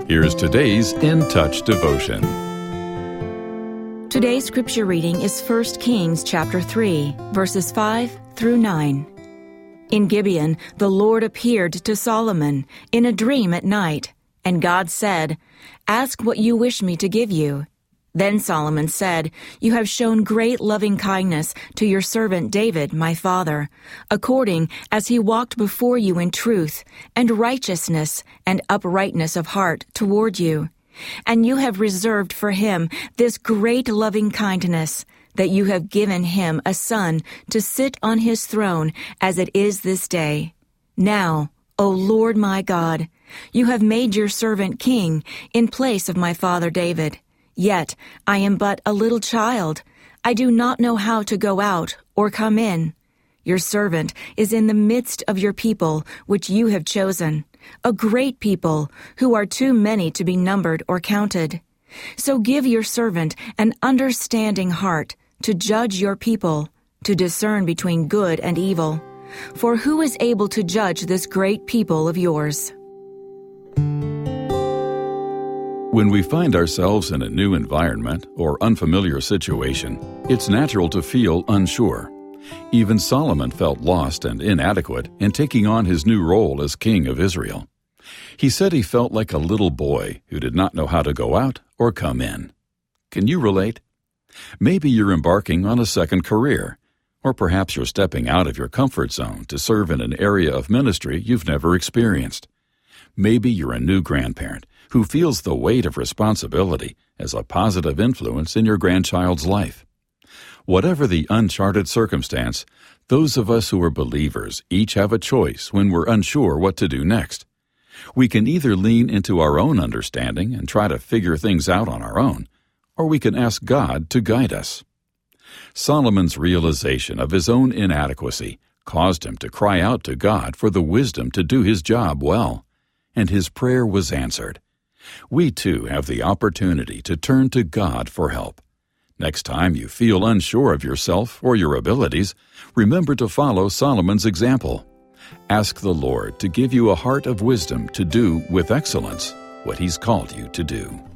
Here's today's In Touch devotion. Today's scripture reading is 1 Kings chapter 3, verses 5 through 9. In Gibeon, the Lord appeared to Solomon in a dream at night, and God said, "Ask what you wish me to give you." Then Solomon said, "You have shown great loving kindness to your servant David, my father, according as he walked before you in truth and righteousness and uprightness of heart toward you. And you have reserved for him this great loving kindness, that you have given him a son to sit on his throne as it is this day. Now, O Lord my God, you have made your servant king in place of my father David. Yet I am but a little child. I do not know how to go out or come in. Your servant is in the midst of your people, which you have chosen, a great people who are too many to be numbered or counted. So give your servant an understanding heart to judge your people, to discern between good and evil. For who is able to judge this great people of yours?" When we find ourselves in a new environment or unfamiliar situation, it's natural to feel unsure. Even Solomon felt lost and inadequate in taking on his new role as king of Israel. He said he felt like a little boy who did not know how to go out or come in. Can you relate? Maybe you're embarking on a second career, or perhaps you're stepping out of your comfort zone to serve in an area of ministry you've never experienced. Maybe you're a new grandparent who feels the weight of responsibility as a positive influence in your grandchild's life. Whatever the uncharted circumstance, those of us who are believers each have a choice when we're unsure what to do next. We can either lean into our own understanding and try to figure things out on our own, or we can ask God to guide us. Solomon's realization of his own inadequacy caused him to cry out to God for the wisdom to do his job well, and his prayer was answered. We too have the opportunity to turn to God for help. Next time you feel unsure of yourself or your abilities, remember to follow Solomon's example. Ask the Lord to give you a heart of wisdom to do with excellence what He's called you to do.